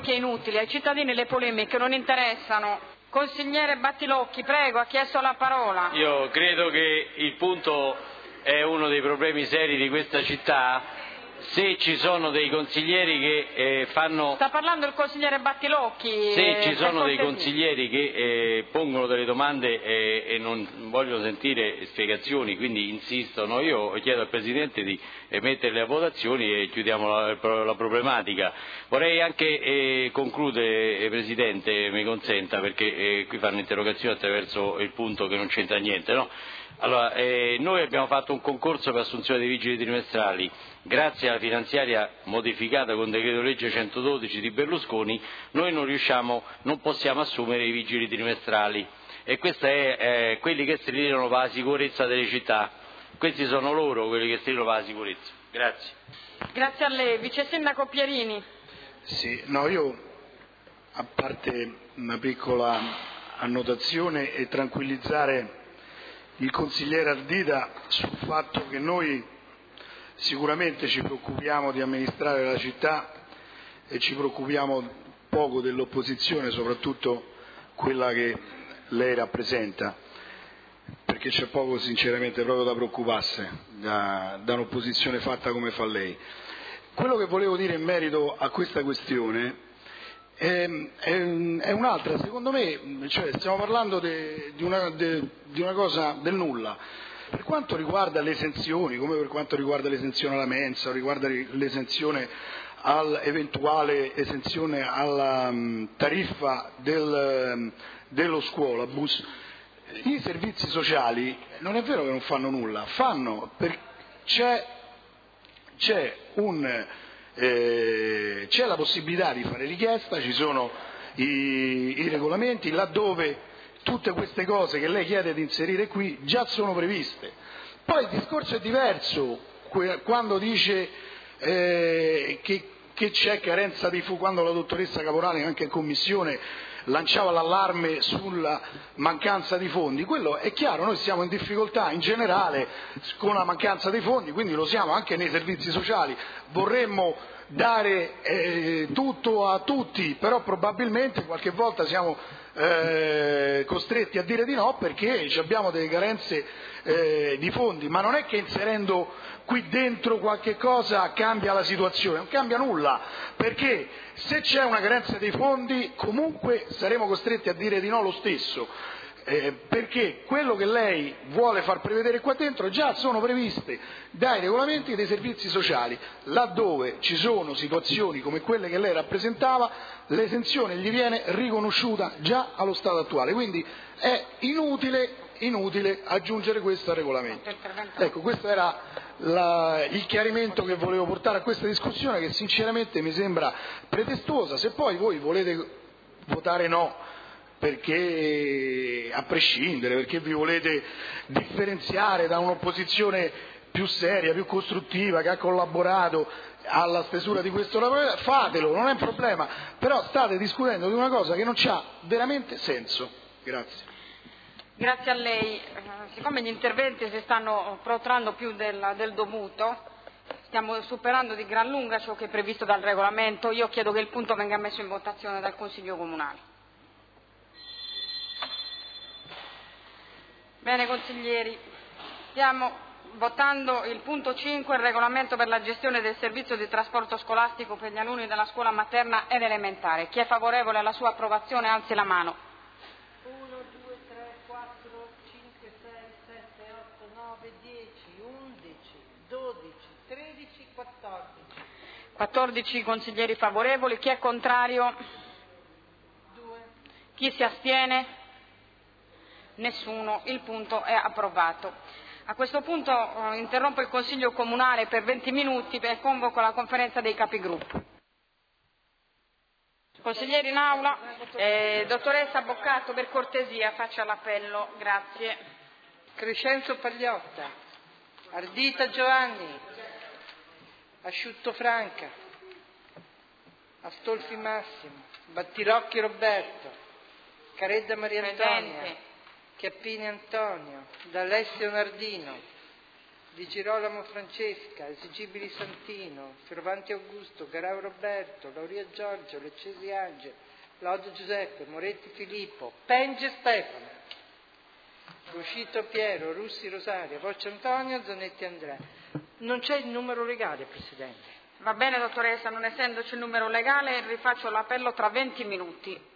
polemiche inutili, ai cittadini le polemiche non interessano. Consigliere Battilocchi, prego, ha chiesto la parola. Io credo che il punto è uno dei problemi seri di questa città. Se ci sono dei consiglieri che fanno... Sta parlando il consigliere Battilocchi. Se ci sono dei consiglieri che pongono delle domande e non vogliono sentire spiegazioni, quindi insistono, io chiedo al Presidente di metterle a votazioni e chiudiamo la problematica. Vorrei anche concludere, Presidente, mi consenta, perché qui fanno interrogazioni attraverso il punto che non c'entra niente, no? Allora, noi abbiamo fatto un concorso per assunzione dei vigili trimestrali. Grazie alla finanziaria modificata con decreto legge 112 di Berlusconi, noi non possiamo assumere i vigili trimestrali, e questo è quelli che strillano per la sicurezza delle città. Questi sono loro quelli che strillano per la sicurezza. Grazie. Grazie a lei. Vice Sindaco Pierini. Sì, no, io, a parte una piccola annotazione, e tranquillizzare il consigliere Ardita sul fatto che noi sicuramente ci preoccupiamo di amministrare la città e ci preoccupiamo poco dell'opposizione, soprattutto quella che lei rappresenta, perché c'è poco sinceramente proprio da preoccuparsi da un'opposizione fatta come fa lei. Quello che volevo dire in merito a questa questione è un'altra, secondo me, cioè stiamo parlando di una cosa del nulla. Per quanto riguarda le esenzioni, come per quanto riguarda l'esenzione alla mensa, riguarda l'esenzione all'eventuale esenzione alla tariffa dello scuolabus, i servizi sociali non è vero che non fanno nulla, c'è la possibilità di fare richiesta, ci sono i regolamenti laddove tutte queste cose che lei chiede di inserire qui già sono previste. Poi il discorso è diverso quando dice che c'è carenza di fondi, quando la dottoressa Caporale anche in commissione lanciava l'allarme sulla mancanza di fondi. Quello è chiaro, noi siamo in difficoltà in generale con la mancanza dei fondi, quindi lo siamo anche nei servizi sociali, vorremmo dare tutto a tutti, però probabilmente qualche volta siamo costretti a dire di no perché abbiamo delle carenze di fondi, ma non è che inserendo qui dentro qualche cosa cambia la situazione, non cambia nulla, perché se c'è una carenza dei fondi comunque saremo costretti a dire di no lo stesso, perché quello che lei vuole far prevedere qua dentro già sono previste dai regolamenti dei servizi sociali, laddove ci sono situazioni come quelle che lei rappresentava, l'esenzione gli viene riconosciuta già allo stato attuale, quindi è inutile aggiungere questo al regolamento. Ecco, questo era il chiarimento che volevo portare a questa discussione, che sinceramente mi sembra pretestuosa. Se poi voi volete votare no, perché a prescindere, perché vi volete differenziare da un'opposizione più seria, più costruttiva, che ha collaborato alla stesura di questo lavoro, fatelo, non è un problema, però state discutendo di una cosa che non ha veramente senso. Grazie. Grazie a lei. Siccome gli interventi si stanno protrando più del dovuto, stiamo superando di gran lunga ciò che è previsto dal regolamento, io chiedo che il punto venga messo in votazione dal Consiglio Comunale. Bene consiglieri, stiamo votando il punto 5, il regolamento per la gestione del servizio di trasporto scolastico per gli alunni della scuola materna ed elementare. Chi è favorevole alla sua approvazione alzi la mano. 1, 2, 3, 4, 5, 6, 7, 8, 9, 10, 11, 12, 13, 14. 14 consiglieri favorevoli, chi è contrario? 2. Chi si astiene? Nessuno, il punto è approvato. A questo punto interrompo il Consiglio Comunale per 20 minuti e convoco la conferenza dei capigruppo. Consiglieri in aula, dottoressa Boccato, per cortesia faccia l'appello, grazie. Crescenzo Pagliotta, Ardita Giovanni, Asciutto Franca, Astolfi Massimo, Battirocchi Roberto, Caredda Maria Antonia, Presente. Chiappini Antonio, D'Alessio Nardino, Di Girolamo Francesca, Esigibili Santino, Fioravanti Augusto, Garau Roberto, Lauria Giorgio, Leccesi Angelo, Lodo Giuseppe, Moretti Filippo, Penge Stefano, Ruscito Piero, Russi Rosaria, Voccio Antonio, Zanetti Andrea. Non c'è il numero legale, Presidente. Va bene, dottoressa, non essendoci il numero legale, rifaccio l'appello tra 20 minuti.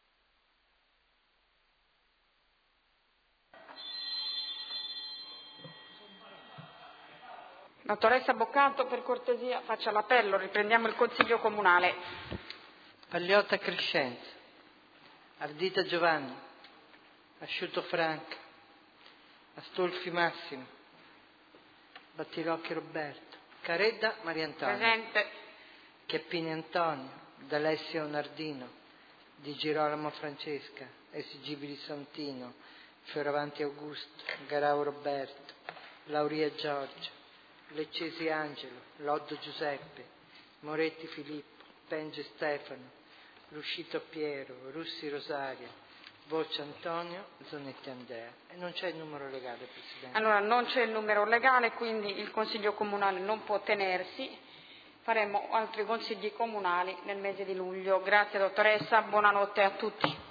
Dottoressa Boccato, per cortesia, faccia l'appello, riprendiamo il Consiglio Comunale. Pagliotta Crescenzo, Ardita Giovanni, Asciutto Franca, Astolfi Massimo, Battilocchi Roberto, Caredda Maria Antonia. Presente. Chiappini Antonio, D'Alessio Nardino, Di Girolamo Francesca, Esigibili Santino, Fioravanti Augusto, Garau Roberto, Lauria Giorgio, Leccesi Angelo, Loddo Giuseppe, Moretti Filippo, Penge Stefano, Ruscito Piero, Russi Rosaria, Voccio Antonio, Zanetti Andrea. E non c'è il numero legale, Presidente. Allora, non c'è il numero legale, quindi il Consiglio Comunale non può tenersi. Faremo altri consigli comunali nel mese di luglio. Grazie dottoressa, buonanotte a tutti.